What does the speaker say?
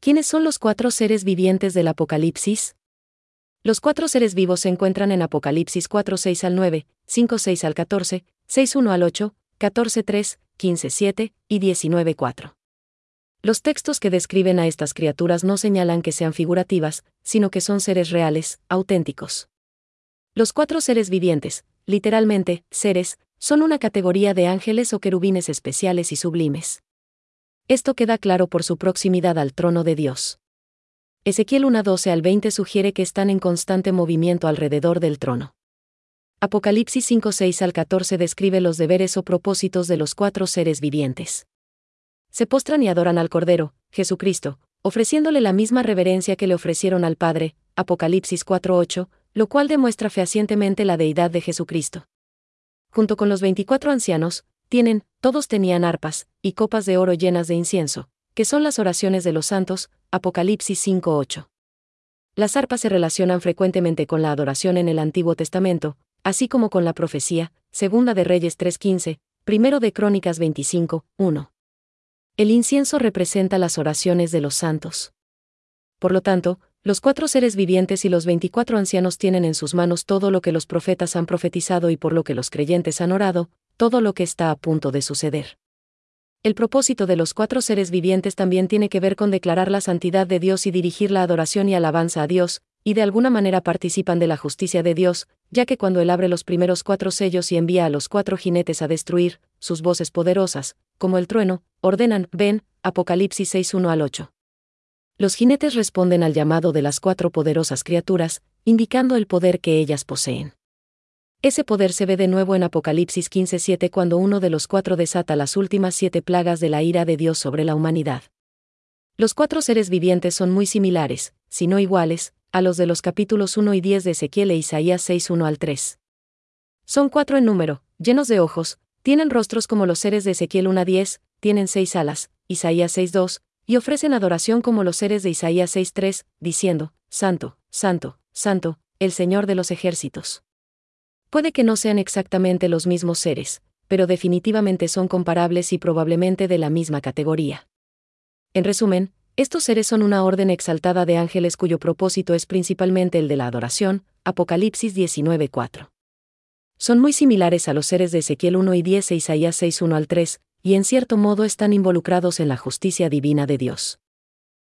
¿Quiénes son los 4 seres vivientes del Apocalipsis? Los 4 seres vivos se encuentran en Apocalipsis 4:6 al 9, 5:6 al 14, 6:1 al 8, 14:3, 15:7 y 19:4. Los textos que describen a estas criaturas no señalan que sean figurativas, sino que son seres reales, auténticos. Los 4 seres vivientes, literalmente, seres, son una categoría de ángeles o querubines especiales y sublimes. Esto queda claro por su proximidad al trono de Dios. Ezequiel 1:12 al 20 sugiere que están en constante movimiento alrededor del trono. Apocalipsis 5:6 al 14 describe los deberes o propósitos de los 4 seres vivientes. Se postran y adoran al Cordero, Jesucristo, ofreciéndole la misma reverencia que le ofrecieron al Padre, Apocalipsis 4:8, lo cual demuestra fehacientemente la deidad de Jesucristo. Junto con los 24 ancianos, todos tenían arpas, y copas de oro llenas de incienso, que son las oraciones de los santos, Apocalipsis 5:8. Las arpas se relacionan frecuentemente con la adoración en el Antiguo Testamento, así como con la profecía, Segunda de Reyes 3:15, Primero de Crónicas 25:1. El incienso representa las oraciones de los santos. Por lo tanto, los 4 seres vivientes y los 24 ancianos tienen en sus manos todo lo que los profetas han profetizado y por lo que los creyentes han orado, todo lo que está a punto de suceder. El propósito de los 4 seres vivientes también tiene que ver con declarar la santidad de Dios y dirigir la adoración y alabanza a Dios, y de alguna manera participan de la justicia de Dios, ya que cuando Él abre los primeros 4 sellos y envía a los 4 jinetes a destruir, sus voces poderosas, como el trueno, ordenan, ven, Apocalipsis 6:1 al 8. Los jinetes responden al llamado de las 4 poderosas criaturas, indicando el poder que ellas poseen. Ese poder se ve de nuevo en Apocalipsis 15:7 cuando uno de los 4 desata las últimas 7 plagas de la ira de Dios sobre la humanidad. Los 4 seres vivientes son muy similares, si no iguales, a los de los capítulos 1 y 10 de Ezequiel e Isaías 6:1 al 3. Son 4 en número, llenos de ojos, tienen rostros como los seres de Ezequiel 1:10, tienen 6 alas, Isaías 6:2, y ofrecen adoración como los seres de Isaías 6:3, diciendo, Santo, Santo, Santo, el Señor de los ejércitos. Puede que no sean exactamente los mismos seres, pero definitivamente son comparables y probablemente de la misma categoría. En resumen, estos seres son una orden exaltada de ángeles cuyo propósito es principalmente el de la adoración, Apocalipsis 19:4. Son muy similares a los seres de Ezequiel 1 y 10 e Isaías 6:1 al 3, y en cierto modo están involucrados en la justicia divina de Dios.